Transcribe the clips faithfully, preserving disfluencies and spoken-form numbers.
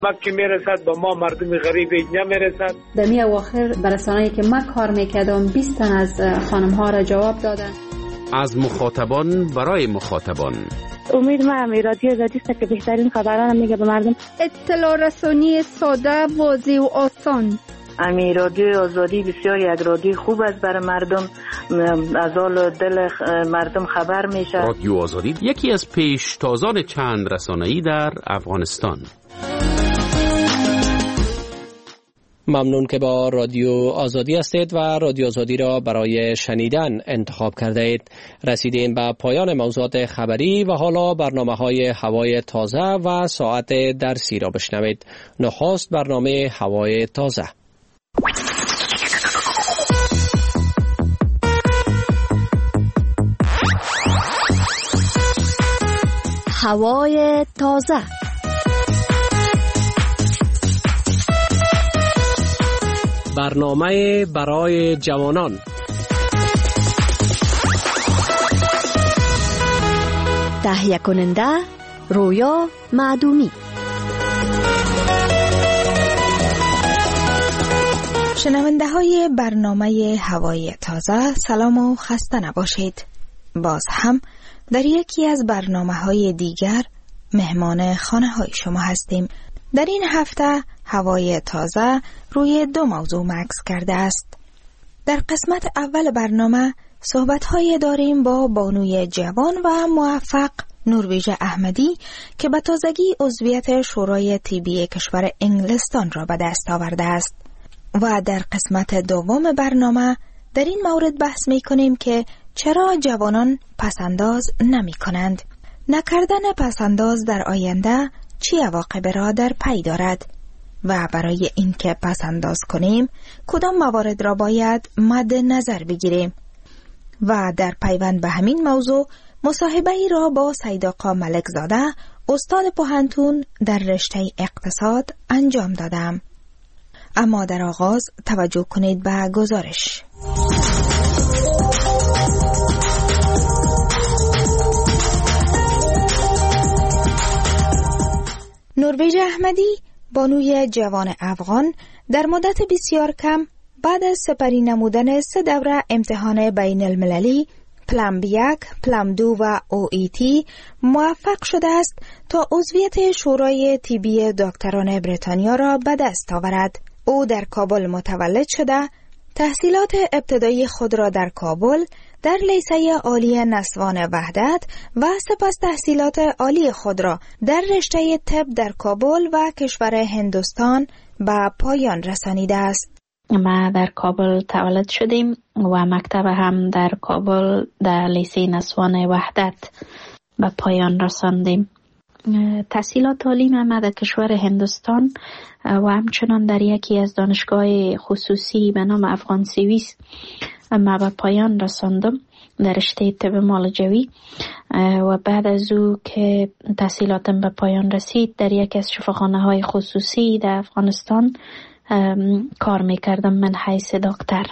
کمک که میرسد با ما مردم غریب اینجا میرسد. در می اواخر برسانه‌ای که من کار میکردم بیست تن از خانم ها را جواب دادن. از مخاطبان برای مخاطبان. امید من رادیو آزادی است که بهترین خبران میگه به مردم. اطلاع رسانی ساده، واضح و آسان. امی رادیو آزادی بسیار یک رادیو خوب است برای مردم، از حال دل مردم خبر میشه. رادیو آزادی یکی از پیشتازان چند رسانه‌ای در افغانستان. ممنون که با رادیو آزادی هستید و رادیو آزادی را برای شنیدن انتخاب کرده اید. رسیدیم به پایان موضوعات خبری و حالا برنامه های هوای تازه و ساعت درسی را بشنوید. نخست برنامه هوای تازه. هوای تازه. برنامه برای جوانان. تهیه کننده رویا معدومی. شنونده های برنامه هوای تازه، سلام و خسته نباشید. باز هم در یکی از برنامه های دیگر مهمان خانه های شما هستیم. در این هفته هوای تازه روی دو موضوع مکس کرده است. در قسمت اول برنامه صحبت های داریم با بانوی جوان و موفق نروژ احمدی که به تازگی عضویت شورای طبی کشور انگلستان را به دست آورده است. و در قسمت دوم برنامه در این مورد بحث می کنیم که چرا جوانان پسنداز نمی کنند. نکردن پسنداز در آینده چی عواقب را در پی دارد و برای اینکه پسنداز کنیم کدام موارد را باید مد نظر بگیریم. و در پیوند به همین موضوع مصاحبه ای را با سید آقا ملک زاده استاد پوهنتون در رشته اقتصاد انجام دادم. اما در آغاز توجه کنید به گزارش. نروژ احمدی بانوی جوان افغان در مدت بسیار کم بعد از سپری نمودن سه دوره امتحان بین المللی پلم یک، پلم دو و او ای تی موفق شده است تا عضویت شورای طبی دکتران بریتانیا را به دست آورد. او در کابل متولد شده، تحصیلات ابتدایی خود را در کابل در لیسه عالی نسوان وحدت و سپس تحصیلات عالی خود را در رشته طب در کابل و کشور هندوستان به پایان رسانیده است. ما در کابل تولد شدیم و مکتب هم در کابل در لیسه نسوان وحدت به پایان رساندیم. تحصیلات تعلیم ما در کشور هندوستان و همچنان در یکی از دانشگاه خصوصی به نام افغان سویس ما به پایان رساندم در رشته طب معالجوی و بعد از او که تحصیلاتم به پایان رسید در یکی از شفاخانه های خصوصی در افغانستان کار میکردم من حیث دکتر.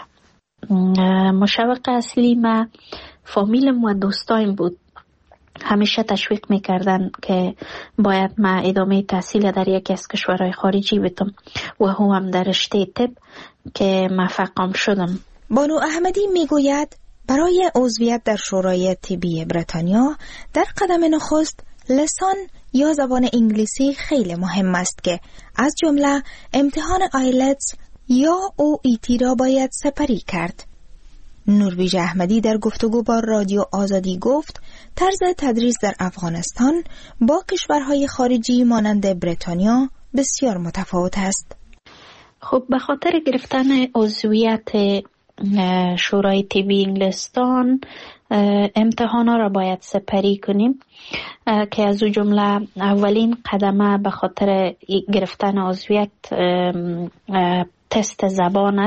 مشوق اصلی ما فامیلم و دوستایم بود. همیشه تشویق میکردن که باید ما ادامه تحصیل در یکی از کشورهای خارجی بدم و هم در رشته طب که موفقم شدم. بانو احمدی میگوید برای عضویت در شورای طبی بریتانیا در قدم نخست لسان یا زبان انگلیسی خیلی مهم است که از جمله امتحان آیلتس یا او ای تی را باید سپری کرد. نروژ احمدی در گفتگو با رادیو آزادی گفت طرز تدریس در افغانستان با کشورهای خارجی مانند بریتانیا بسیار متفاوت است. خب به خاطر گرفتن عضویت شورای طبی انگلستان امتحانا را باید سپری کنیم که از او جمله اولین قدمه به خاطر گرفتن عضویت تست زبان است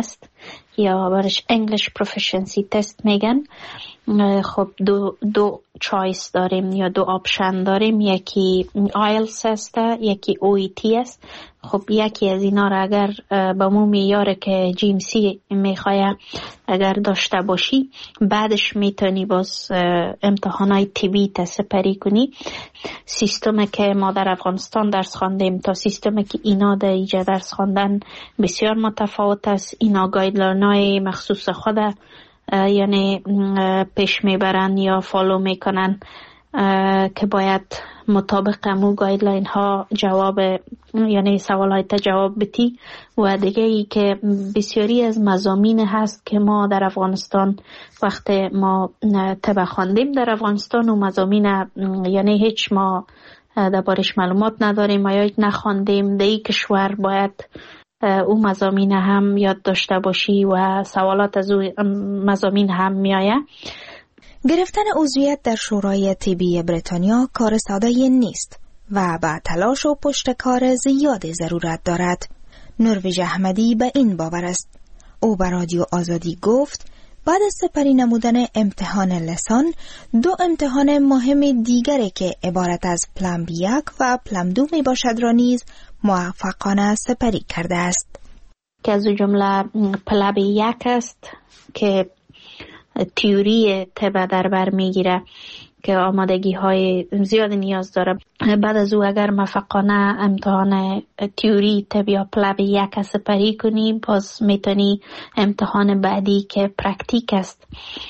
یا برش انگلیش پروفیشنسی تست میگن. خب دو دو چایس داریم یا دو آپشن داریم، یکی آیلتس است، یکی او ای تی است. خب یکی از اینا را اگر با مو میاره که جی ام سی میخواه اگر داشته باشی، بعدش میتونی باز امتحانای تیبی تا سپری کنی. سیستمی که ما در افغانستان درس خواندیم تا سیستمی که اینا در اینجا درس خواندن بسیار متفاوت است. اینا گایدلاینای مخصوص خود یعنی پیش میبرن یا فالو میکنن که باید مطابق امو گایدلاین ها جواب یعنی سوال های تا جواب بدی. و دیگه ای که بسیاری از مضامین هست که ما در افغانستان وقت ما تبع خواندیم در افغانستان و مضامین یعنی هیچ ما دربارش معلومات نداریم یا هیچ نخواندیم، در این کشور باید او مضامین هم یاد داشته باشی و سوالات از او مضامین هم میآید. گرفتن عضویت در شورای طبی بریتانیا کار ساده نیست و با تلاش و پشتکار زیاد ضرورت دارد. نروژ احمدی به این باور است. او به رادیو آزادی گفت بعد از سپری نمودن امتحان لسان، دو امتحان مهم دیگری که عبارت از پلمب یک و پلمب دو می باشد را نیز موفقانه سپری کرده است. که از جمله پلمب یک است که تیوری طب در بر میگیره که آمادگی های زیاد نیاز داره. بعد از او اگر موفقانه امتحان تیوری طب یا پلمب یک سپری کنی، باز میتونی امتحان بعدی که پرکتیک است،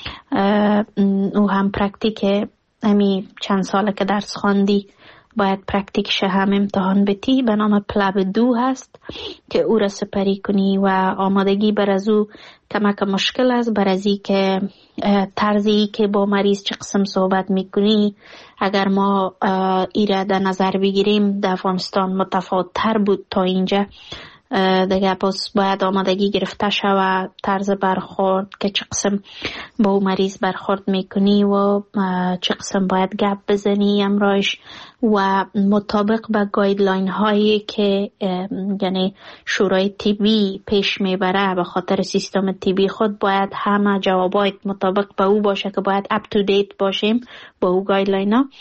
او هم پرکتیک امی چند ساله که درس خواندی باید پرکتیکش هم امتحان بتی، به نام پلمب دو هست که او را سپری کنی و آمادگی بر از او کمک مشکل است، بر از ای که طرزی که با مریض چه قسم صحبت میکنی اگر ما ای را در نظر بگیریم در افغانستان متفاوت تر بود تا اینجا. دیگه باز باید آمادگی گرفته شود طرز برخورد که چه قسم با مریض برخورد میکنی و چه قسم باید گپ بزنی امرایش و مطابق به گایدلاین هایی که یعنی شورای طبی پیش میبره به خاطر سیستم طبی خود باید همه جوابات مطابق به او باشه که باید اپ تو دیت باشیم با او گایدلاین ها.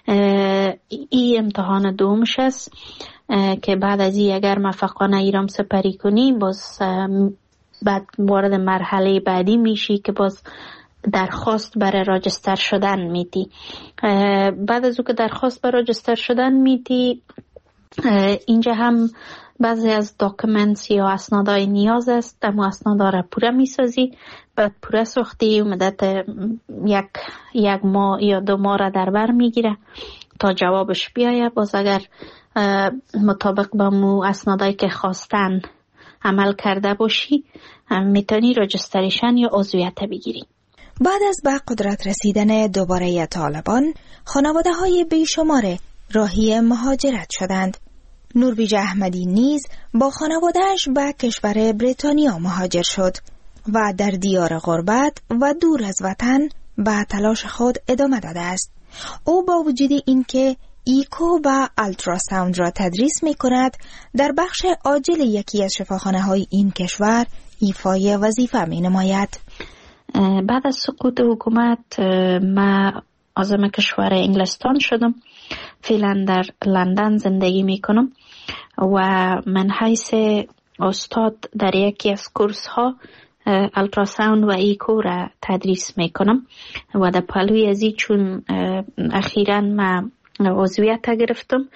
این امتحان دومش است که بعد از این اگر موفقانه ایرام سپری کنی باز بعد وارد مرحله بعدی میشی که باز درخواست برای راجستر شدن میدی. بعد از او که درخواست برای راجستر شدن میدی، اینجا هم بعضی از داکومنتس یا اسنادهای نیاز است، اما اسنادا را پوره میسازی، بعد پوره ساختی و مدت یک یک ماه یا دو ماه را در بر میگیره تا جوابش بیایه. باز اگر مطابق با مو اسنادایی که خواستن عمل کرده باشی میتونی راجستریشن یا عضویت بگیری. بعد از به قدرت رسیدن دوباره طالبان، خانواده های بیشمار راهی مهاجرت شدند. نروژ احمدی نیز با خانوادهش به کشور بریتانیا مهاجر شد و در دیار غربت و دور از وطن به تلاش خود ادامه داده است. او با وجود اینکه ایکو و التراساوند را تدریس می کند، در بخش عاجل یکی از شفاخانه های این کشور ایفای وظیفه می نماید. بعد از سقوط حکومت من عازم کشور انگلستان شدم. فعلا در لندن زندگی می کنم و من حیث استاد در یکی از کورس ها التراساوند و ایکو را تدریس می کنم و در پلوی ازی چون اخیراً من عضویت گرفتم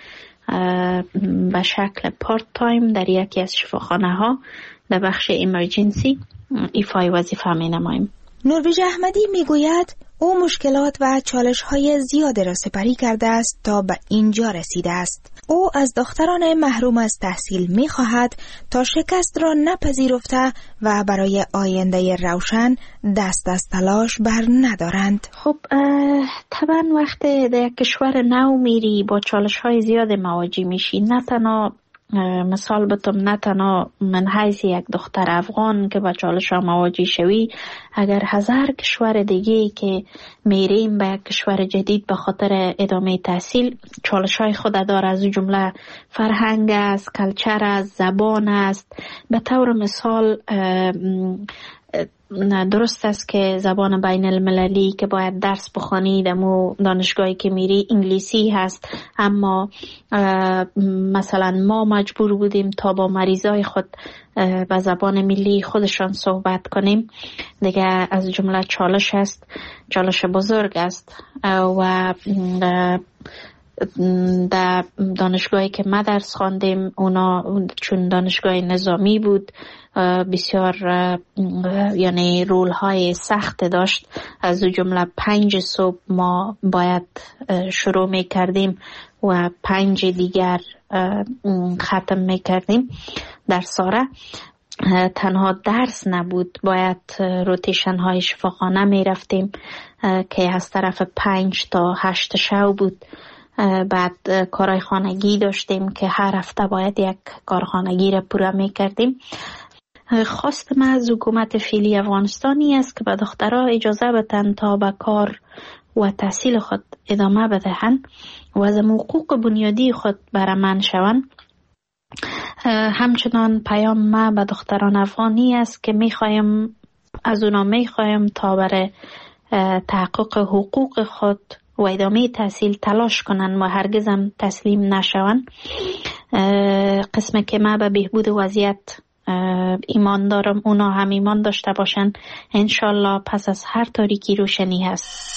به شکل پارت تایم در یکی از شفاخانه ها در بخش ایمرجنسی ایفای وظیفه می نمایم. نروژ احمدی می گوید او مشکلات و چالش های زیاد را سپری کرده است تا به اینجا رسیده است. او از دختران محروم از تحصیل می خواهد تا شکست را نپذیرفته و برای آینده روشن دست از تلاش بر ندارند. خب طبعا وقت در کشور نو میری با چالش های زیاد مواجه میشی، نه تنها مثال بتم، نه تنها من حیث یک دختر افغان که با چالش ها مواجه شوی، اگر هزار کشور دیگه که میریم به یک کشور جدید به خاطر ادامه تحصیل، چالش های خود داره. از جمله فرهنگ است، کلچر است، زبان است. به طور مثال درست است که زبان بین المللی که باید درس بخوانی دمو دانشگاهی که میری انگلیسی هست، اما مثلا ما مجبور بودیم تا با مریضای خود به زبان ملی خودشان صحبت کنیم. دیگه از جمله چالش است، چالش بزرگ است. و در دانشگاهی که ما درس خواندیم، اونا چون دانشگاه نظامی بود، بسیار یعنی رول های سخت داشت. از جمله پنج صبح ما باید شروع می کردیم و پنج دیگر ختم می کردیم در ساره. تنها درس نبود، باید روتیشن های شفاخانه می رفتیم که از طرف پنج تا هشت شب بود. بعد کارهای خانگی داشتیم که هر هفته باید یک کار خانگی را پورا می کردیم. خواست من از حکومت فعلی افغانستانی است که به دخترها اجازه بدن تا به کار و تحصیل خود ادامه بدهند و از حقوق بنیادی خود برامن شوند. همچنان پیام ما به دختران افغانی است که میخوایم از اونا میخوایم تا برای تحقق حقوق خود و ادامه تحصیل تلاش کنن و هرگز هم تسلیم نشون. قسم که ما به بهبود وضعیت ایمان دارم، اونا هم ایمان داشته باشن. انشالله پس از هر تاریکی روشنی هست.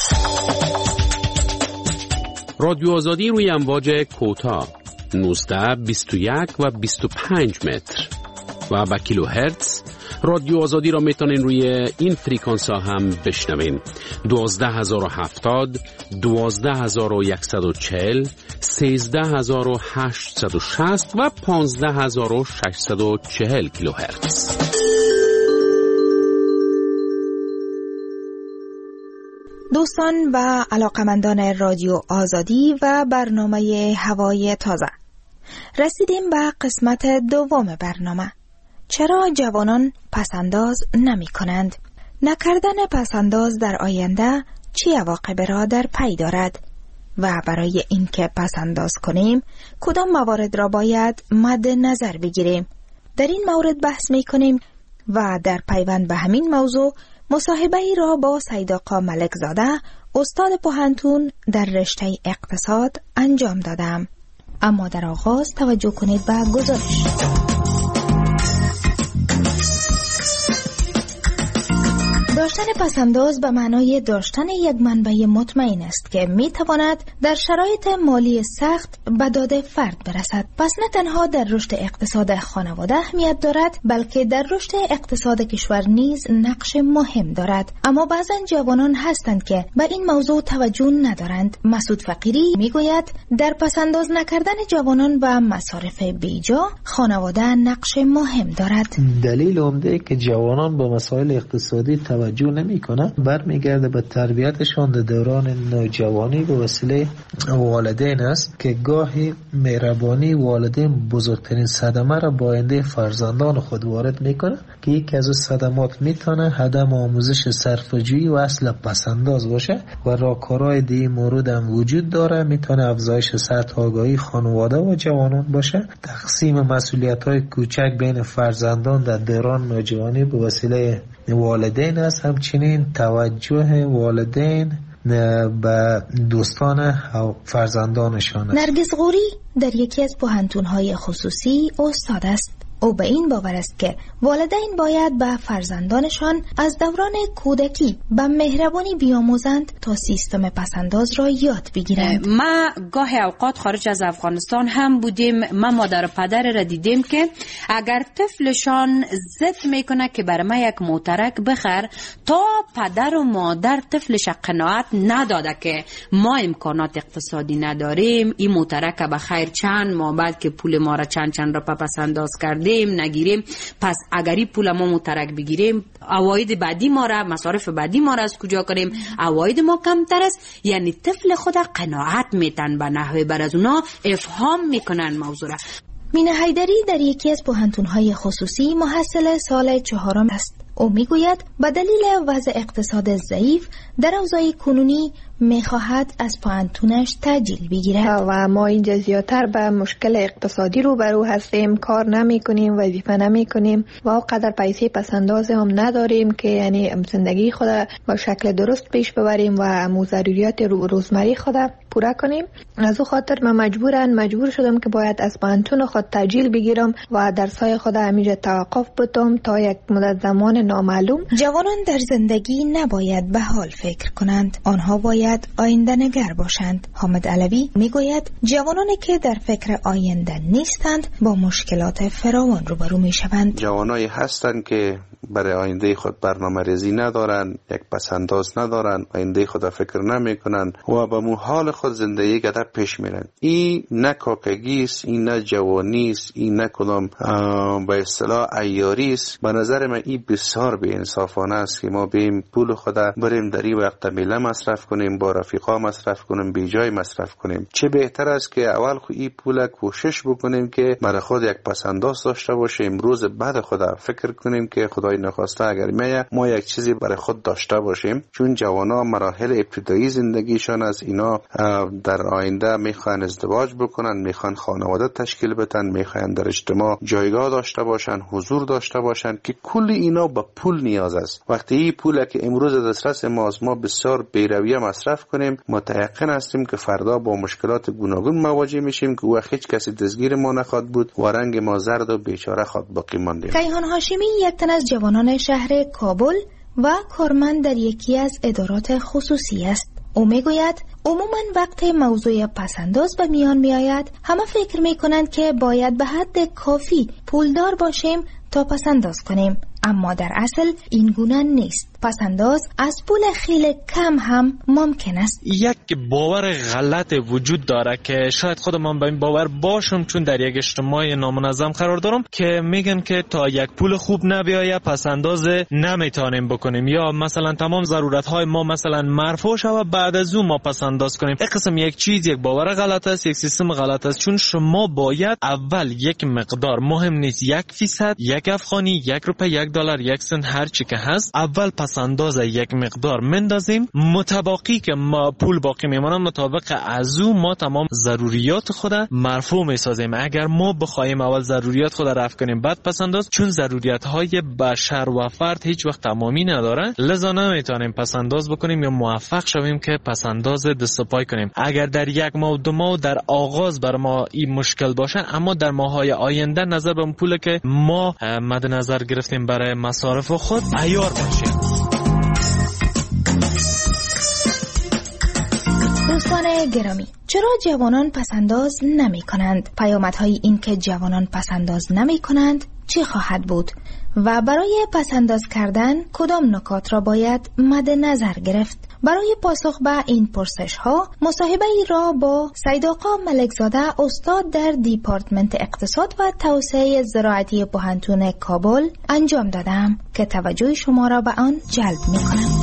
رادیو آزادی روی امواج کوتاه نوزده، بیست و یک و بیست و پنج متر و با کیلو هرتز. رادیو آزادی را میتونین روی این فریکانس ها هم بشنوین: دوازده هزار و هفتاد، دوازده هزار و صد و چهل، سیزده هزار و هشتصد و شصت و پانزده هزار و ششصد و چهل کیلو هرتز. دوستان و علاقمندان رادیو آزادی و برنامه هوای تازه، رسیدیم به قسمت دوم برنامه. چرا جوانان پسنداز نمی کنند؟ نکردن پسنداز در آینده چه عواقب را در پی دارد؟ و برای اینکه پسنداز کنیم کدام موارد را باید مد نظر بگیریم؟ در این مورد بحث می کنیم و در پیوند به همین موضوع مصاحبه ای را با سید آقا ملک زاده، استاد پوهنتون در رشته اقتصاد انجام دادم. اما در آغاز توجه کنید به گزارش. داشتن پسنداز به معنای داشتن یک منبع مطمئن است که می تواند در شرایط مالی سخت به داد فرد برسد. پس نه تنها در رشد اقتصاد خانواده اهمیت دارد، بلکه در رشد اقتصاد کشور نیز نقش مهم دارد. اما بعضا جوانان هستند که به این موضوع توجه ندارند. مسعود فقیری می گوید در پسنداز نکردن جوانان و مصارف بیجا خانواده نقش مهم دارد. دلیل عمده که جوانان با مسائل اقتصادی توجه نمی کنه برمیگرده به تربیتشان در دوران نوجوانی به وسیله والدین است که گاهی مهربانی والدین بزرگترین صدمه را با آینده فرزندان خود وارد میکنه که یکی از صدمات میتونه عدم آموزش صرفه‌جویی و اصل پسنداز باشه و راهکارهای دیگه مورد هم وجود داره. میتونه افزایش سطح آگاهی خانواده و جوانان باشه، تقسیم مسئولیت‌های کوچک بین فرزندان در دوران نوجوانی به وسیله والدین است، همچنین توجه والدین به دوستان فرزندانشان است. نرگس غوری در یکی از پوهنتون‌های خصوصی استاد است. او به این باور است که والدین باید به فرزندانشان از دوران کودکی به مهربانی بیاموزند تا سیستم پسنداز را یاد بگیرند. ما گاهی اوقات خارج از افغانستان هم بودیم، ما مادر و پدر را دیدیم که اگر طفلشان ضد میکنه که برای ما یک موترک بخر، تا پدر و مادر طفلش قناعت نداده که ما امکانات اقتصادی نداریم، این موترک به خیر چند ماه بعد که پول ما را چند چند را پسنداز کرد نگیریم، پس اگری پول ما مترک بگیریم، عواید بعدی ما را، مصارف بعدی ما را از کجا کنیم؟ عواید ما کمتر است. یعنی طفل خود قناعت میتن به نحوه بر از اونا افهام میکنن موضوع را. مینا حیدری در یکی از پوهنتون‌های خصوصی محصل سال چهارم است. او میگوید به دلیل وضع اقتصاد ضعیف در اوضاع کنونی میخواهد از پوهنتونش تأجیل بگیرد و ما اینجا زیادتر به مشکل اقتصادی روبرو هستیم، کار نمی کنیم، وظیفه نمی کنیم و اونقدر پیسه پسنداز هم نداریم که یعنی زندگی خود با شکل درست پیش ببریم و ضروریات روزمره خود پورا کنیم. از او خاطر من مجبورن مجبور شدم که باید از پوهنتون خود تأجیل بگیرم و درسای خود همینجا توقف بدم تا یک مدت زمان نامعلوم. جوانان در زندگی نباید به حال فکر کنند، آنها باید آینده نگر باشند. حامد علوی میگوید جوانانی که در فکر آینده نیستند با مشکلات فراوان روبرو میشوند. جوانایی هستند که برای آینده خود برنامه ریزی ندارن، یک پسنداز ندارن، آینده خود فکر نمی کنن و به حال خود زندگی گذر پیش میرن. این نه کاکگی است، این نه جوانی است، این نه کدام به اصطلاح عیاری است. به نظر من این بسیار بی انصافانه است که ما بیم پول خود بریم در این وقت میله مصرف کنیم، با رفیقا مصرف کنیم، بی جای مصرف کنیم. چه بهتر است که اول خود این پول کوشش بکنیم که برای خود یک پسنداز داشته باشیم، روز بعد خود فکر کنیم که خدای نخواسته اگر میه ما یک چیزی برای خود داشته باشیم. چون جوانا مراحل ابتدایی زندگیشان از اینا در آینده میخوان ازدواج بکنن، میخوان خانواده تشکیل بدن، میخوان در اجتماع جایگاه داشته باشن، حضور داشته باشن که کل اینا به پول نیاز است. وقتی این پول که امروز دسترس ما از ما بسیار بی‌رویه مصرف کنیم، متيقن هستیم که فردا با مشکلات گوناگون مواجه میشیم که وقت هیچ کسی دستگیر ما نخواد بود و رنگ ما زرد و بیچاره خود باقی مانده. کیهان هاشمی یک تن از جوانان شهر کابل و کارمند در یکی از ادارات خصوصی است. او میگوید عموما وقت موضوع پسنداز به میان می آید همه فکر می کنند که باید به حد کافی پولدار باشیم تا پسنداز کنیم، اما در اصل این گونه نیست. پسنداز از پول خیلی کم هم ممکن است. یک باور غلط وجود داره که شاید خودم به این باور باشم چون در یک اجتماع نامنظم قرار دارم که میگن که تا یک پول خوب نبیایه پسنداز نمیتونیم بکنیم، یا مثلا تمام ضرورت های ما مثلا مرفوع شوه بعد از اون ما پسنداز کنیم. این قسم یک چیز یک باور غلط است، یک سیستم غلط است. چون شما باید اول یک مقدار، مهم نیست یک فیصد، یک افغانی، یک روپیه، یک دلار، یک سنت، هر چی که هست، اول پس انداز یک مقدار مندازیم، متباقی که ما پول باقی میمونه مطابق از او ما تمام ضروریات خود مرفوع میسازیم. اگر ما بخوایم اول ضروریات خود رفع کنیم بعد پس انداز، چون ضروریات های بشر و فرد هیچ وقت تمامی نداره، لذا نمیتونیم پس انداز بکنیم یا موفق شویم که پس انداز دست پای کنیم. اگر در یک ماه دو ماه در آغاز بر ما این مشکل باشه، اما در ماهای آینده نظر به پول که ما مد نظر گرفتیم برای مصارف خود عیار باشیم. دوستان گرامی، چرا جوانان پسنداز نمی کنند؟ پیامدهای این که جوانان پسنداز نمی کنند چی خواهد بود؟ و برای پسنداز کردن کدام نکات را باید مد نظر گرفت؟ برای پاسخ به این پرسش ها مصاحبه ای را با سید آقا ملکزاده استاد در دیپارتمنت اقتصاد و توسعه زراعتی پوهنتون کابل انجام دادم که توجه شما را به آن جلب می کنم.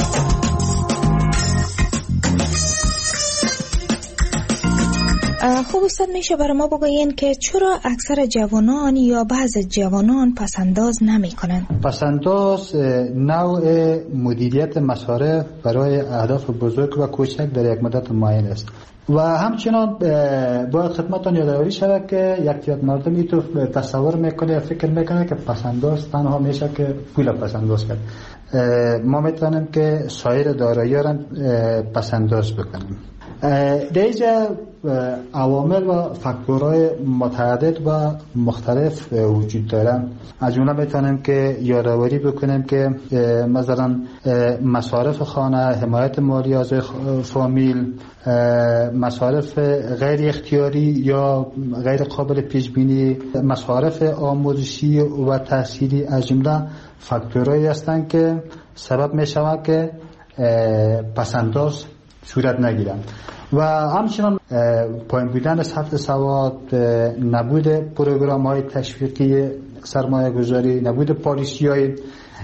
خوب استاد میشه برای ما بگوین که چرا اکثر جوانان یا بعض جوانان پسنداز نمی کنند؟ پسنداز نوع مدیریت مصارف برای اهداف بزرگ و کوچک در یک مدت معین است و همچنان باید خدمتتان یادآوری شود که یک تعداد مردم اینطور تصور میکنه یا فکر میکنه که پسنداز تنها میشه که پول پسنداز کرد. ما میتونیم که سایر دارایی‌ها را پسنداز بکنیم. در اینجا عوامل و فاکتورهای متعدد و مختلف وجود دارن. از جمله میتونیم که یادآوری بکنیم که مثلا مصارف خانه، حمایت مالی از فامیل، مصارف غیر اختیاری یا غیر قابل پیش بینی، مصارف آموزشی و تحصیلی از جمله فاکتورهایی هستند که سبب میشود که پسنداز صورت نگیرن. و همچنان پایین بودن سطح سواد، نبود پروگرام های تشویقی سرمایه گذاری، نبود پالیسی های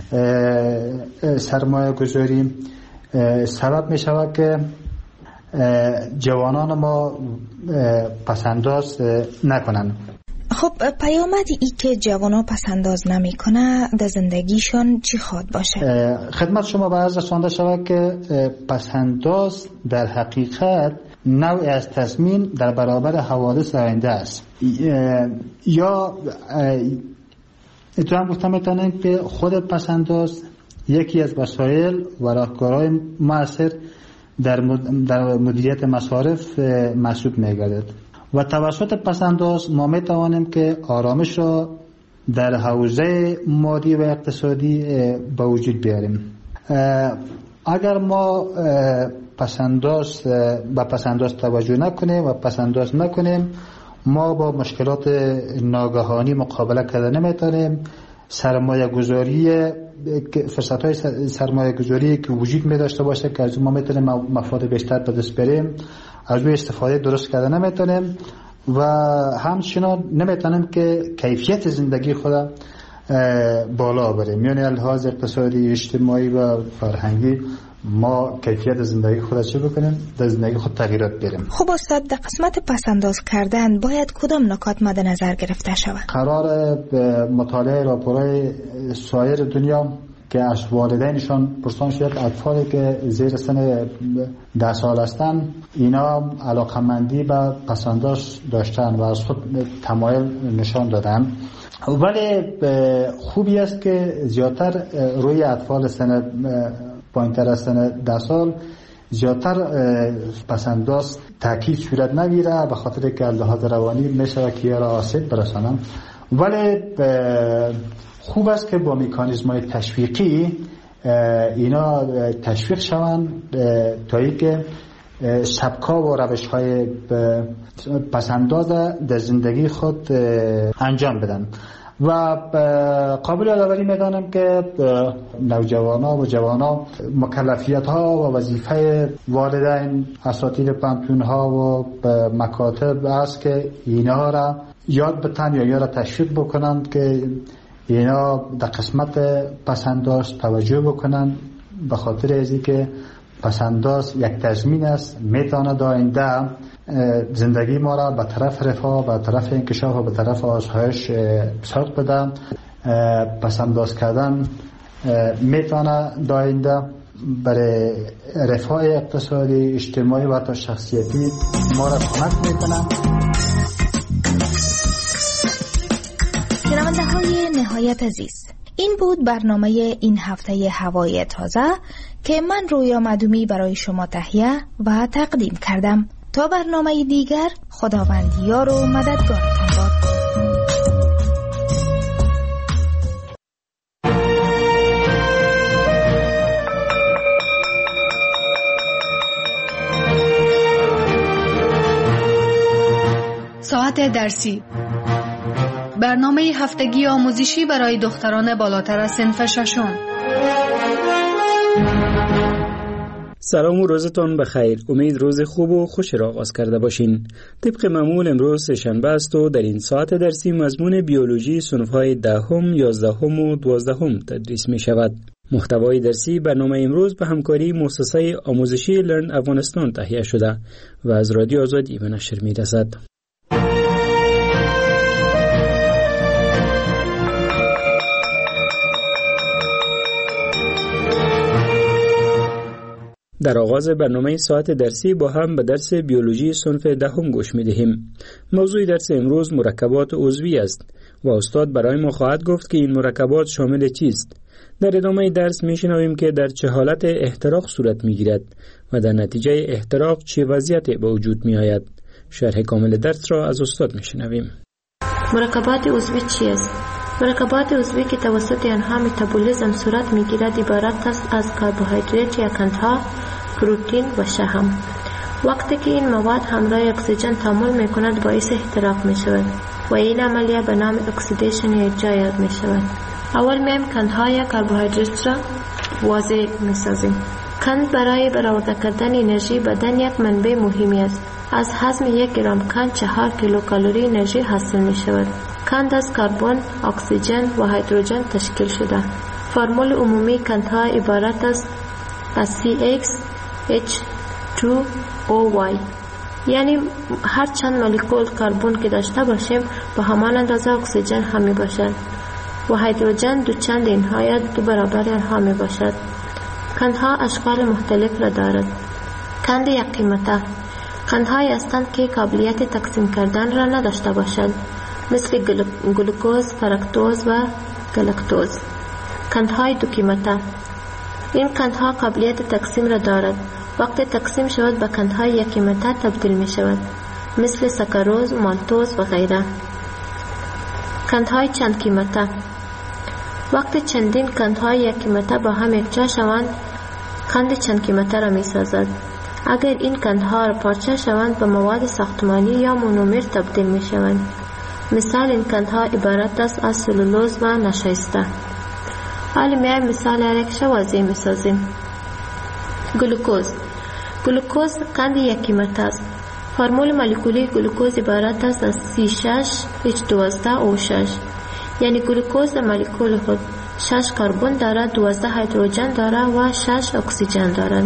سرمایه گذاری سبب می شود که جوانان ما پسنداز نکنند. خب پیامد ای که جوانا پسنداز نمی کنه در زندگیشان چی خواد باشه؟ خدمت شما به عرض رسانده شود که پسنداز در حقیقت نوع از تضمین در برابر حوادث آینده است. یا اتفاقا گفتم میتونن که خود پسنداز یکی از وسایل و راهکارهای مؤثر در مدیریت مصارف محسوب میگردد و توسط پسنداز ما میتوانیم که آرامش را در حوزه مالی و اقتصادی به وجود بیاریم. اگر ما پسنداز با پسنداز توجه نکنیم و پسنداز نکنیم ما با مشکلات ناگهانی مقابله کردن نمیتونیم. سرمایه گذاری فرصت های سرمایه گذاری که وجود می داشته باشه که از ما میتونیم مفاد بیشتر به دست بریم از روی استفاده درست کردن نمیتونیم و همچنان نمیتونیم که کیفیت زندگی خود بالا بریم، یعنی لحاظ اقتصادی اجتماعی و فرهنگی ما کیفیت زندگی خود چه بکنیم در زندگی خود تغییرات بریم. خب استاد در قسمت پسنداز کردن باید کدام نکات مد نظر گرفته شود؟ قرار مطالعه راپورهای سایر دنیا که از والدینشان پرسان شد اطفالی که زیر سن ده سال هستند اینا علاقمندی به پسنداز داشتن و از خود تمایل نشان دادن، ولی خوبی است که زیادتر روی اطفال سن پایین‌تر از سن ده سال زیادتر پسنداز تاکید صورت نگیره به خاطر که لحاظ روانی میشه که را آسیب برسانم، ولی خوب است که با مکانیزم‌های تشویقی اینا تشویق شوند تا اینکه سبکا و روش‌های پسنداز در زندگی خود انجام بدن. و قابل یادآوری میدانم که نوجوانا و جوانا مکلفیت ها و وظیفه والدین، اساتید پانتون ها و مکاتب است که اینا را یاد بتن یا یا را تشویق بکنند که اینا در قسمت پسنداز توجه بکنند به خاطر ازی که پسنداز یک تضمین است میتواند آینده زندگی ما را به طرف رفاه، به طرف انکشاف و به طرف آسایش سوق بده. پسنداز کردن میتواند آینده برای رفاه اقتصادی، اجتماعی و حتی شخصیتی ما را کمک میکنه. شنونده های نهایت عزیز، این بود برنامه این هفته هوای تازه که من رویا معدومی برای شما تهیه و تقدیم کردم. تا برنامه دیگر خداوند یار و مددگارتان باد. ساعت درسی، برنامه هفتگی آموزشی برای دختران بالاتر از صنف ششم. سلام و روزتان بخیر. امید روز خوب و خوش را آغاز کرده باشین. طبق معمول امروز سه‌شنبه است و در این ساعت درسی مضمون بیولوژی صنف‌های دهم، یازدهم و دوازدهم تدریس می شود. محتوای درسی برنامه امروز به همکاری مؤسسه آموزشی لرن افغانستان تهیه شده و از رادیو آزادی به نشر می رسد. در آغاز برنامه ساعت درسی با هم به درس بیولوژی صنف دهم گوش می دهیم. موضوع درس امروز مرکبات عضوی است و استاد برای ما خواهد گفت که این مرکبات شامل چیست. در ادامه درس می شنویم که در چه حالت احتراق صورت می گیرد و در نتیجه احتراق چه وضعیتی به وجود می آید. شرح کامل درس را از استاد می شنویم. مرکبات عضوی چیست؟ مرکبات عضوی که توسط آنها متابولیسم صورت میگیرد عبارت است از کربوهیدرات یا قندها، پروتئین و شحم. وقتی که این مواد همراه اکسیژن تعامل میکند باعث احتراق میشود و این عملیه به نام اکسیدیشن یا ارجاع یاد میشود. اول میم قندها یا کربوهیدرات را واضح میسازیم. قند برای برآورده کردن انرژی بدن یک منبع مهمی است. از هضم یک گرم قند چهار کیلوکالری انرژی حاصل می شود. قند از کربن، اکسیژن و هیدروژن تشکیل شده. فرمول عمومی قندها عبارت است از سی ایکس اچ تو او وای. یعنی هر چند مولکول کربن که داشته باشیم با همان اندازه اکسیژن هم می باشد و هیدروژن دو چند اینها یا دو برابر آنها می باشد. قندها اشکال مختلف را دارد. قند یک قیمته قندهایی هستند که قابلیت تقسیم کردن را نداشته باشند، مثل گلوکوز، فرکتوز و گلاکتوز. قندهای دو قیمته این قندها قابلیت تقسیم را دارد. وقتی تقسیم شود به قندهای یک قیمته تبدیل می شود، مثل ساکاروز، مالتوز و غیره. قندهای چند قیمته وقتی چندین قندهای یک قیمته با هم یکجا شوند قند چند قیمته را می سازد. اگر این قندها را پارچه شوند به مواد ساختمانی یا مونومر تبدیل می شوند. مثال این قندها عبارت است از سلولوز و نشایسته. حالا میایم مثال را یک واضح می سازیم. گلوکوز گلوکوز قند یک قیمت است. فرمول مولکولی گلوکوز عبارت است از سی شش اچ دوازده او شش، یعنی گلوکوز در مولکول خود شش کربن دارد، دوازده هیدروژن دارد و شش اکسیژن دارد.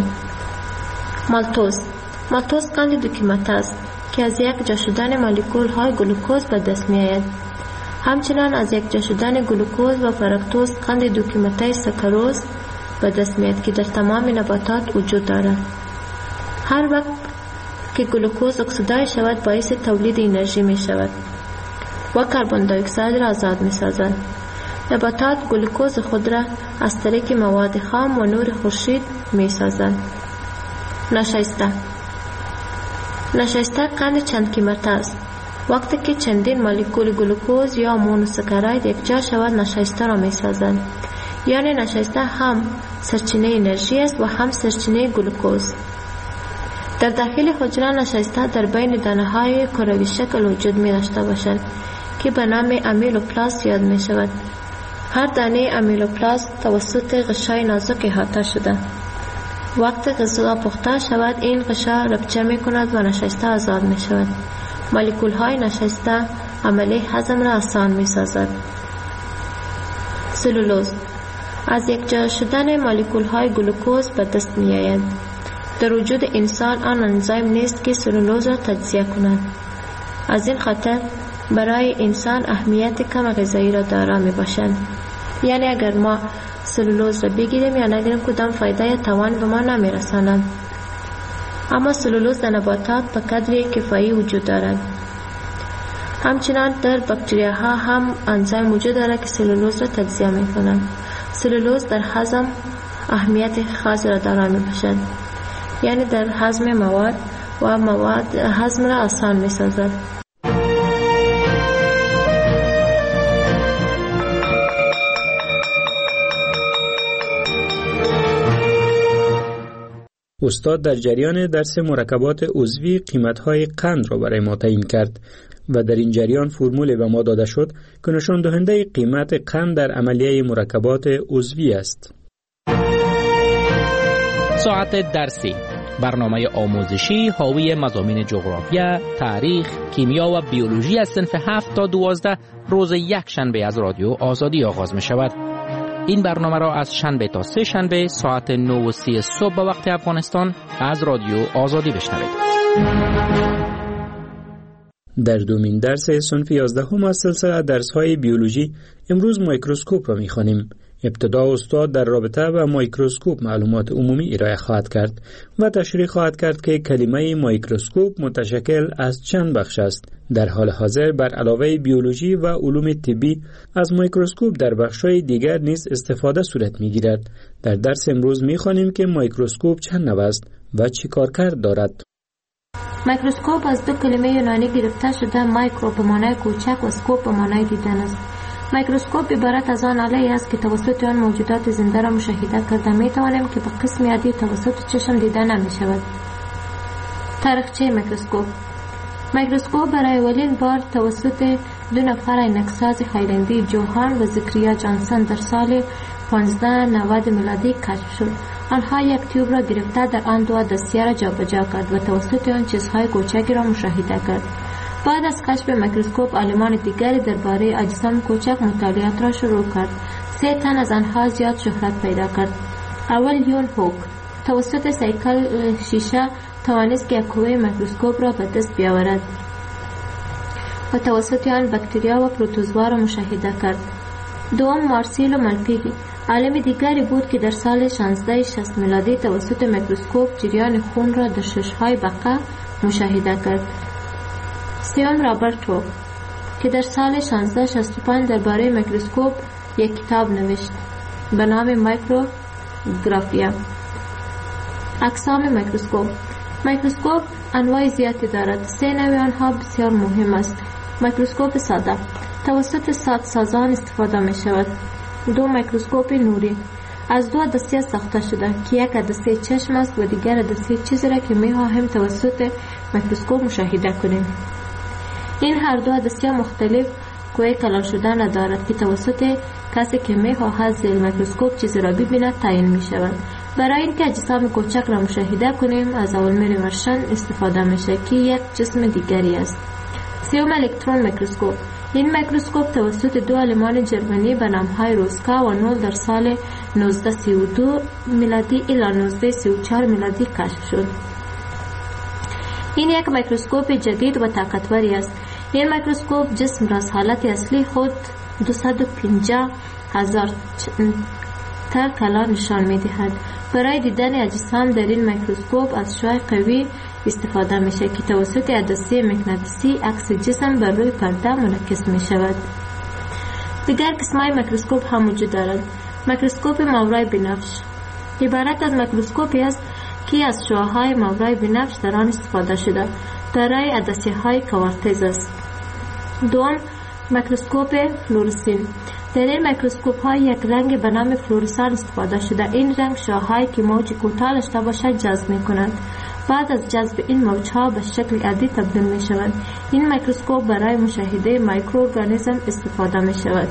مالتوز مالتوز قند دو قیمت است که از یک جا شدن مولکول های گلوکوز به دست می آید. همچنان از یک جا شدن گلوکوز و فرکتوز قند دو قیمته ساکاروز به دست می آید که در تمام نباتات وجود دارد. هر وقت که گلوکوز اکسیدای شود باعث تولید انرژی می شود و کربن دی اکساید را آزاد می سازد. نباتات گلوکوز خود را از طریق مواد خام و نور خورشید می سازند. نشایسته نشایسته قند چند قیمته است. وقتی که چندین مولکول گلوکوز یا مونوساکاراید یکجا شود نشایسته را می سازند. یعنی نشایسته هم سرچینه انرژی است و هم سرچینه گلوکوز. در داخل حجره نشایسته در بین دانه های کروی شکل وجود می داشته باشند که به نام امیلوپلاست یاد می شود. هر دانه امیلوپلاست توسط غشای نازک احاطه شده. وقتی غذا پخته شود این غشا ربچه می کند و نشایسته آزاد می شود. مولکول های نشایسته عملی هضم را آسان می سازد. سلولوز از یک جا شدن مولکول های گلوکوز به دست می آید. در وجود انسان آن انزیم نیست که سلولوز را تجزیه کند. از این خاطر برای انسان اهمیت کم غذایی را دارا می باشند. یعنی اگر ما سلولوز را بگیریم یا نگیریم کدام فایده یا توان به ما نمی رساند. اما سلولوز در نباتات به قدری کفایی وجود دارد. همچنان در باکتریاها هم انزیم وجود دارد که سلولوز را تجزیه می کنند. سلولوز در هضم اهمیت خاص را دارا می باشد، یعنی در هضم مواد و مواد هضم را آسان می سازد. استاد در جریان درس مرکبات عضوی قیمت‌های قند را برای ما تعیین کرد و در این جریان فرمولی به ما داده شد که نشان دهنده قیمت قند در عملیه مرکبات عضوی است. ساعت درسی، برنامه آموزشی حاوی مضامین جغرافیا، تاریخ، کیمیا و بیولوژی از صنف هفت تا دوازده روز یک شنبه از رادیو آزادی آغاز می شود. این برنامه را از شنبه تا سه شنبه ساعت نه و سی صبح به وقت افغانستان از رادیو آزادی بشنوید. در دومین درس صنف یازدهم از سلسله درس‌های بیولوژی امروز میکروسکوپ را می‌خوانیم. ابتدا استاد در رابطه با میکروسکوپ معلومات عمومی ارائه خواهد کرد و تشریح خواهد کرد که کلمه میکروسکوپ متشکل از چند بخش است. در حال حاضر بر علاوه بیولوژی و علوم طبی از میکروسکوپ در بخش‌های دیگر نیز استفاده صورت می‌گیرد. در درس امروز می‌خوانیم که میکروسکوپ چند نوع است و چی کارکرد دارد. میکروسکوپ از دو کلمه یونانی گرفته شده، مایکرو به معنای کوچک و اسکوپ به معنای دیدن است. میکروسکوپ عبارت از آن آله‌ای است که توسط آن موجودات زنده را مشاهده کرده می‌توانیم که به قسم عادی توسط چشم دیده نمی‌شود. تاریخچه میکروسکوپ. میکروسکوپ برای اولین بار توسط دو نفر عینک‌ساز هایلندی، جوهان و زکریا جانسون در سال پانزده نود میلادی کشف شد. آنها یک تیوب را گرفته در آن دو دستیه را جابجا کرد و توسط آن چیزهای کوچکی را مشاهده کرد. بعد از کشف میکروسکوپ عالمان دیگری درباره اجسام کوچک مطالعات را شروع کرد. سه تن از آنها زیاد شهرت پیدا کرد. اول یون هوک توسط سیکل شیشه توانست که یک قوه میکروسکوپ را به دست بیاورد و توسط آن باکتریا و پروتوزوا را مشاهده کرد. دوم مارسیلو مالپیگی عالم دیگری بود که در سال شانزده شصت میلادی توسط میکروسکوپ جریان خون را در شش‌های بقا مشاهده کرد. سوم رابرت هوک که در سال شانزده شصت و پنج درباره میکروسکوپ یک کتاب نوشت به نام مایکروگرافیا. اقسام میکروسکوپ. میکروسکوپ انواع زیادی دارد. سه نوع آنها بسیار مهم است. میکروسکوپ ساده توسط سادسازان استفاده می شود. دو میکروسکوپ نوری از دو عدسه ساخته شده که یک عدسه چشم است و دیگر عدسه چیزی را که می خواهیم توسط میکروسکوپ مشاهده کنیم. این هر دو عدسه مختلف قوه کلان شدن ندارد که توسط کسی که می خواهد زیر میکروسکوپ چیزی را ببیند تعیین می شود. برای اینکه اجسام کوچک را مشاهده کنیم از اولمر ورشن استفاده می شود که یک جسم دیگری است. سوم الکترون میکروسکوپ. این میکروسکوپ توسط دو عالمان جرمنی به نامهای روسکا و نول در سال نوزده سی و دو میلادی الی نوزده سی و چهار میلادی کشف شد. این یک میکروسکوپ جدید و طاقتوری است. این میکروسکوپ جسم را از حالت اصلی خود دویست و پنجاه هزار تر کلان نشان می دهد. برای دیدن اجسام در این میکروسکوپ از شعاع قوی استفاده می شود که توسط عدسه مغناطیسی عکس جسم بر روی پرده منعکس می شود. دیگر قسم‌های میکروسکوپ هم وجود دارد. میکروسکوپ ماورای بنفش عبارت از میکروسکوپی است که از شعاع‌های ماورای بنفش در آن استفاده شده دارای عدسه‌های کوارتز است. دوم میکروسکوپ فلورسین. در این میکروسکوپ های یک رنگ به نام فلورسان استفاده شده. این رنگ شعاع‌هایی که موج کوتاه داشته باشد جذب می کنند. بعد از جذب این موجها به شکل عادی تبدیل می شوند. این میکروسکوپ برای مشاهده مایکروارگانیسم استفاده می شود.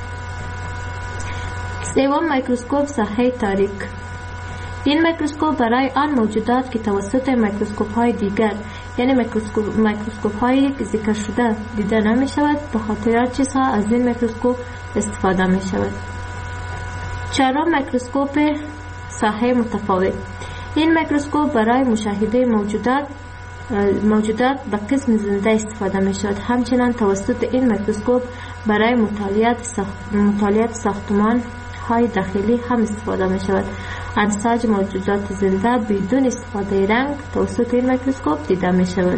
سوم میکروسکوپ ساحه تاریک. این میکروسکوپ برای آن موجودات که توسط میکروسکوپ های دیگر یعنی میکروسکوپ میکروسکوپ های ذکر شده دیده نمی شود به خاطر چیزها از این میکروسکوپ استفاده می شود. چهارم میکروسکوپ ساحه متفاوت. این میکروسکوپ برای مشاهده موجودات موجودات به قسم زنده استفاده می شود. همچنان توسط این میکروسکوپ برای مطالعات ساخت مطالعات ساختمان های داخلی هم استفاده می شود. انساج موجودات زنده بدون استفاده رنگ توسط این میکروسکوپ دیده می شود.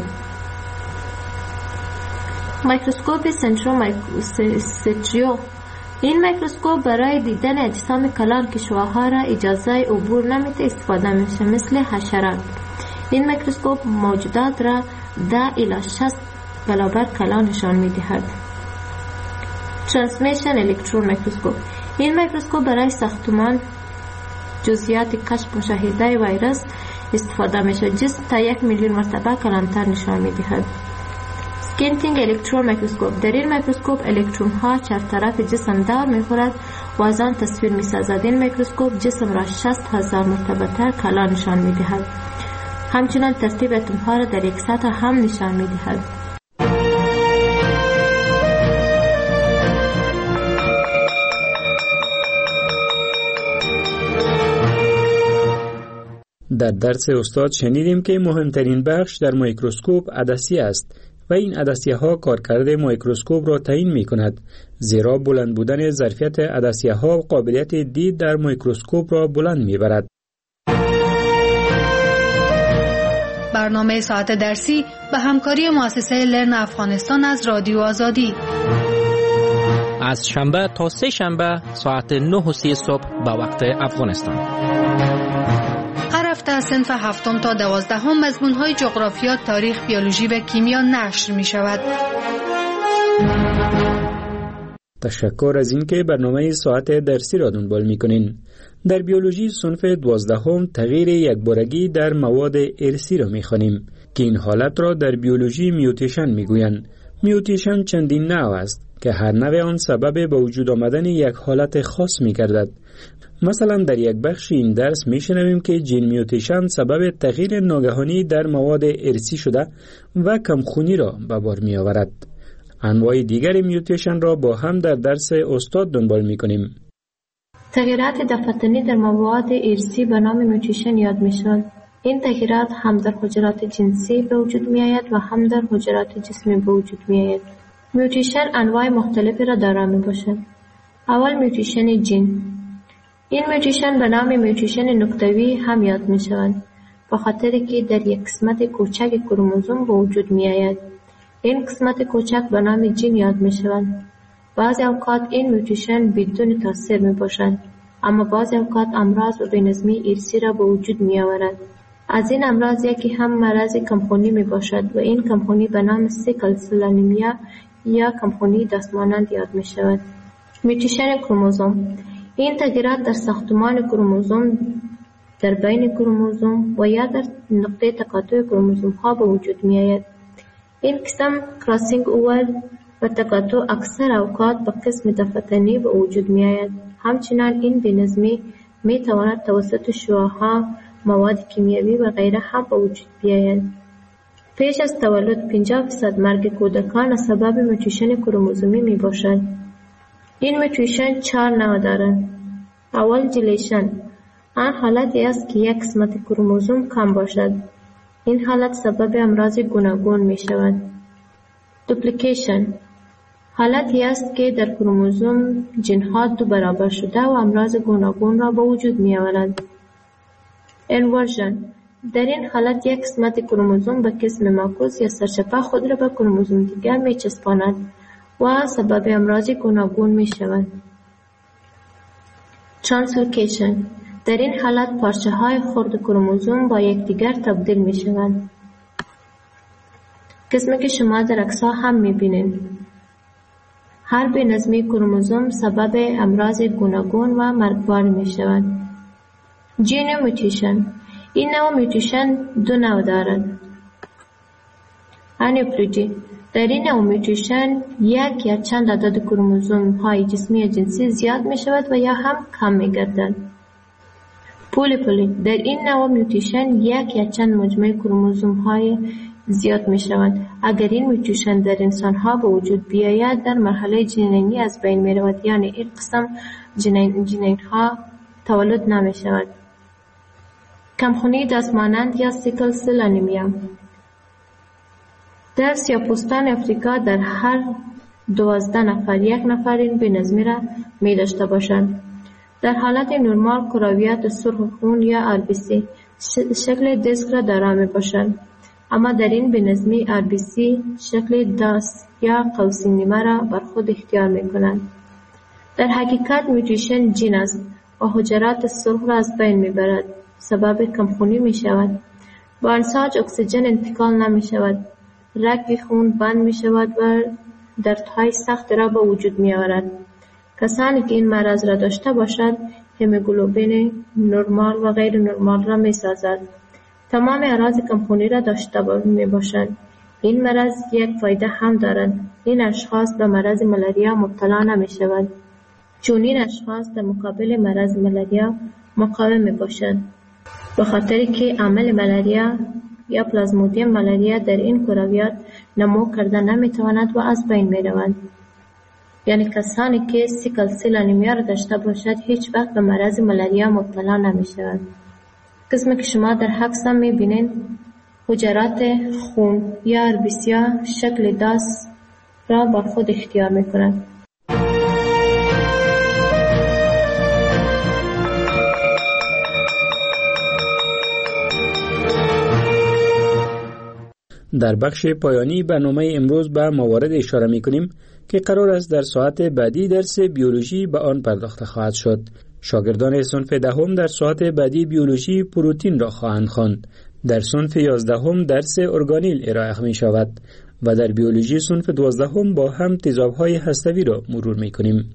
میکروسکوپ سنترومایکروسکوپ. این میکروسکوپ برای دیدن اجسام کلان که شعاع‌ها را اجازه عبور نمیده استفاده می شود مثل حشرات. این میکروسکوپ موجودات را ده الی شصت برابر کلان نشان می دهد. ترانسمیشن الکترون میکروسکوپ. این میکروسکوپ برای ساختمان جزئیات کشف مشاهده ویروس استفاده می شود. جسم تا یک میلیون مرتبه کلانتر نشان می دهد. سکینتینگ الکترون میکروسکوپ. در این میکروسکوپ الکترون ها چهار طرف جسم دور می خورد و از آن تصویر می سازد. این میکروسکوپ جسم را شصت هزار مرتبه تر کلان نشان می دهد. همچنان ترتیب اتم ها را در یک سطح هم نشان می دهد. در درس استاد شنیدیم که مهمترین بخش در میکروسکوپ عدسیه است و این عدسیه ها کارکرد میکروسکوپ را تعیین می کند، زیرا بلند بودن ظرفیت عدسیه ها قابلیت دید در میکروسکوپ را بلند می برد. برنامه ساعت درسی به همکاری مؤسسه لرن افغانستان از رادیو آزادی از شنبه تا سه شنبه ساعت نه و سی صبح به وقت افغانستان. هر هفته از صنف هفتم تا دوازدهم مضمون‌های جغرافیا، تاریخ، بیولوژی و کیمیا نشر می شود. تشکر از اینکه برنامه ساعت درسی را دنبال می‌کنین. در بیولوژی صنف دوازدهم تغییر یکبارگی در مواد ارثی را می‌خوانیم که این حالت را در بیولوژی میوتیشن می‌گویند. میوتیشن چندین نوع است که هر نوع آن سبب به وجود آمدن یک حالت خاص می‌گردد. مثلا در یک بخش این درس می‌شنویم که جین میوتیشن سبب تغییر ناگهانی در مواد ارثی شده و کمخونی را به بار می‌آورد. انواع دیگر میوتیشن را با هم در درس استاد دنبال می‌کنیم. تغییرات دفتنی در مواد ارثی به نام میوتیشن یاد می‌شود. این تغییرات هم در حجرات جنسی به وجود می آید و هم در حجرات جسمی به وجود می آید. میوتیشن انواع مختلفی را دارا می باشد. اول میوتیشن جین. این میوتیشن به نام میوتیشن نقطه‌ای هم یاد می شوند به خاطر که در یک قسمت کوچک کروموزوم به وجود می آید. این قسمت کوچک به نام جین یاد می شوند. بعضی اوقات این میوتیشن بدون تاثیر می باشد، اما بعضی اوقات امراض و بی‌نظمی ارثی را به وجود می آورد. از این امراض یکی هم مرض کمخونی می باشد و این کمخونی به نام سیکل سل انیمیا یا کمخونی دستمانند یاد می شود. میوتیشن کروموزوم. این تغییرات در ساختمان کروموزوم، در بین کروموزوم و یا در نقطه تقاطع کروموزوم ها به وجود می آید. این قسم کراسینگ اوور و تقاطع اکثر اوقات به قسم دفتنی به وجود می آید. همچنان این بی‌نظمی می تواند توسط شعاع‌ها، مواد کیمیایی و غیره هم به وجود بیاید. پیش از تولد پنجاه درصد مرگ کودکان سبب میوتیشن کروموزومی می باشد. این میوتیشن چهار نوع دارد. اول جلیشن. آن حالتی است که یک قسمت کروموزوم کم باشد. این حالت سبب امراض گوناگون می شود. دوپلیکیشن. حالتی است که در کروموزوم جنها دو برابر شده و امراض گوناگون را به وجود می آورد. انورژن. در این حالت یک قسمت کروموزوم به قسم معکوس یا سرچپه خود را به کروموزوم دیگر می چسباند و سبب امراض گوناگون می شود. ترانسلوکیشن. در این حالت پارچه های خرد کروموزوم با یکدیگر تبدیل می شوند. قسمی که شما در عکس‌ها هم می بینید. هر بی‌نظمی کروموزوم سبب امراض گوناگون و مرگبار می شود. جین میوتیشن. این نوع میوتیشن دو نوع دارد. انیپلوژی. در این نوع میوتیشن یک یا چند عدد کروموزوم های جسمی یا جنسی زیاد می شود و یا هم کم می گردند. پولیپولی. در این نوع میوتیشن یک یا چند مجموعه کروموزوم های زیاد می شوند. اگر این میوتیشن در انسان ها به وجود بیاید در مرحله جنینی از بین می رود، یعنی این قسم جنین, جنین ها تولد نمی شود. کمخونی دستمانند یا سیکل سل انیمیا. در سیاه‌پوستان افریقا در هر دوازده نفر یک نفر این بی‌نظمی را می داشته باشند. در حالت نرمال کرویات سرخ خون یا آر بی سی شکل دیسک را دارا می باشند، اما در این بی‌نظمی آر بی سی شکل داس یا قوسی نیمه را بر خود اختیار می کنند. در حقیقت میوتیشن جین است و حجرات سرخ را از بین می برد، سبب کمخونی می شود. با انساج اکسیژن انتقال نمی شود، رگ خون بند می شود و دردهای سخت را به وجود می آورد. کسانی که این مرض را داشته باشد هموگلوبین نرمال و غیر نرمال را می سازد. تمام اعراض کمخونی را داشته می باشند. این مرض یک فایده هم دارد. این اشخاص به مرض ملاریا مبتلا نمی شود، چون این اشخاص در مقابل مرض ملاریا مقاوم می باشند، به خاطر که عامل ملاریا یا پلازمودیم ملاریا در این کرویات نمو کرده نمی تواند و از بین می روند. یعنی کسانی که سیکل سل انیمیا را داشته باشد هیچ وقت به مرض ملاریا مبتلا نمی شود. قسمی که شما در عکس می بینید حجرات خون یا آر بی سی ها شکل داس را بر خود اختیار می کنند. در بخش پایانی برنامه امروز به موارد اشاره می کنیم که قرار است در ساعت بعدی درس بیولوژی به آن پرداخته خواهد شد. شاگردان صنف دهم در ساعت بعدی بیولوژی پروتین را خواهند خواند. در صنف یازدهم درس ارگانیل ارائه می شود و در بیولوژی صنف دوازدهم با هم تیزاب‌های هسته‌ای را مرور می کنیم.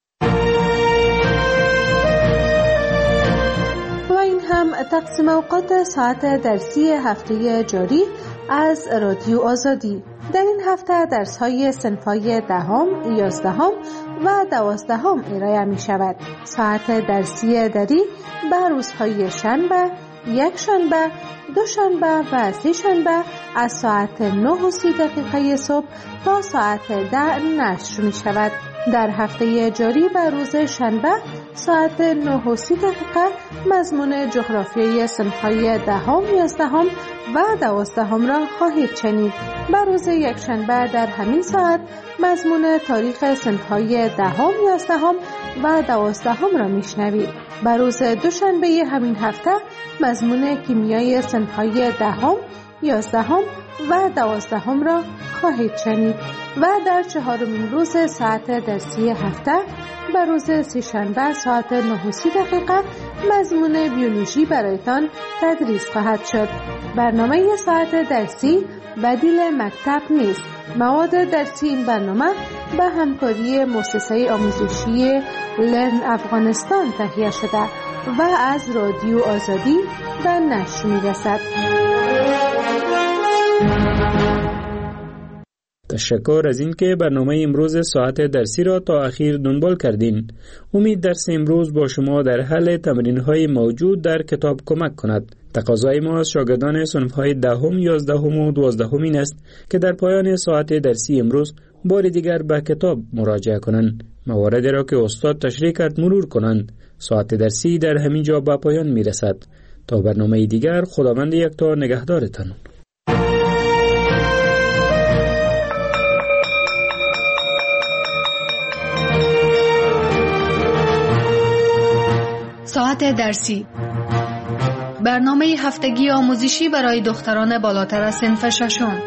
و این هم تقسیم اوقات ساعت درسی هفته جاری از رادیو آزادی. در این هفته درس‌های صنف‌های دهم، یازدهم و دوازدهم ارائه می شود. ساعت درسی دری به روزهای شنبه، یک شنبه، دو شنبه و سه شنبه از ساعت نه و سی دقیقه صبح تا ساعت ده نشر می شود. در هفته جاری به روز شنبه ساعت نه و سی دقیقه مضمون جغرافیایی صنف‌های دهم، یازدهم و دوازدهم را خواهید شنید. بر روز یکشنبه در همین ساعت مضمون تاریخ صنف‌های دهم، یازدهم و دوازدهم را میشنوید. بر روز دوشنبه همین هفته مضمون کیمیای صنف‌های دهم، یازدهم و دوازدهم را خواهید شنید و در چهارمین روز ساعت درسی هفته بر روز سه‌شنبه ساعت نه و سی دقیقه مضمون بیولوژی برایتان تدریس خواهد شد. برنامه ساعت درسی بدیل مکتب نیست. مواد درسی این برنامه به همکاری مؤسسه آموزشی لرن افغانستان تهیه شده و از رادیو آزادی به نشر می‌رسد. تشکر از این که برنامه امروز ساعت درسی را تا اخیر دنبال کردین. امید درس امروز با شما در حل تمرین‌های موجود در کتاب کمک کند. تقاضای ما از شاگردان صنف‌های دهم، یازدهم و دوازدهم این است که در پایان ساعت درسی امروز بار دیگر به کتاب مراجعه کنند. مواردی را که استاد تشریح کرد مرور کنند. ساعت درسی در همین جا به پایان می‌رسد. تا برنامه دیگر، خداوند یکتا نگهدارتان. ساعت درسی، برنامه هفتگی آموزشی برای دختران بالاتر از صنف ششم.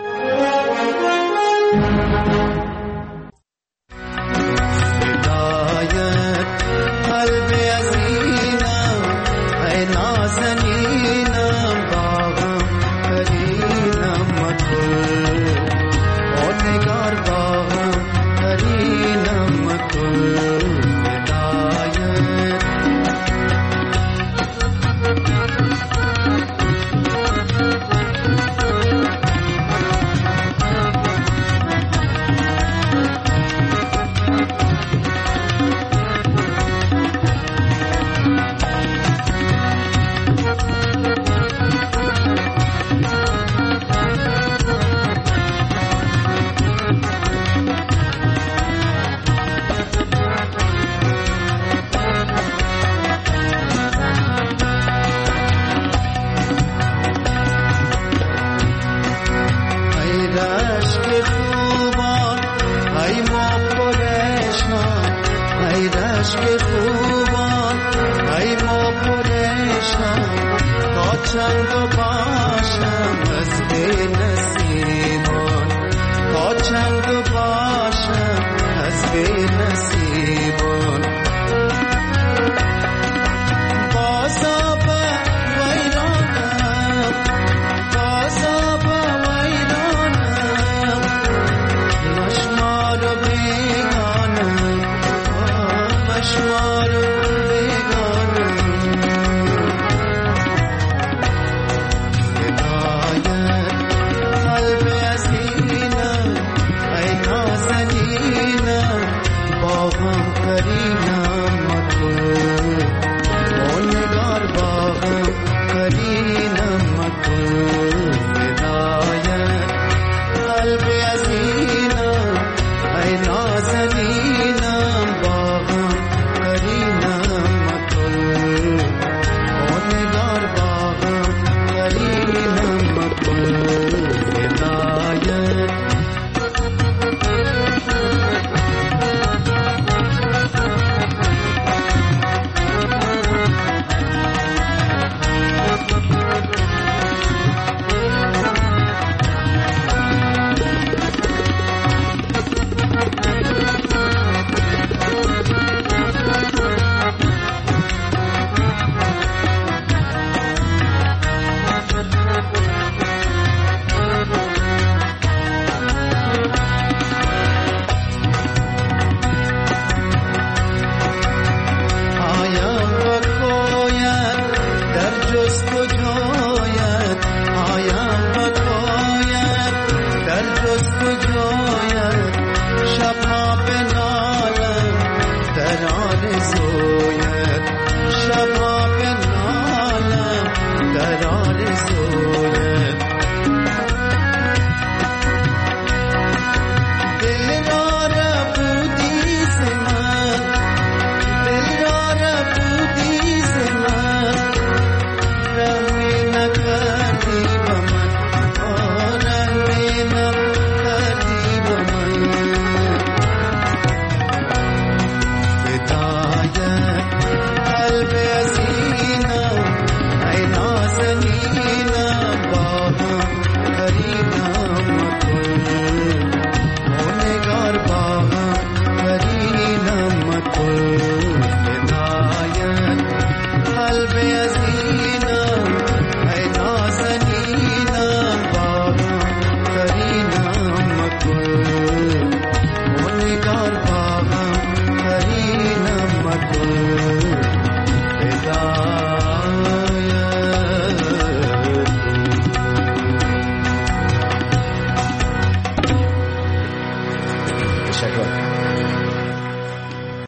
در آرزویت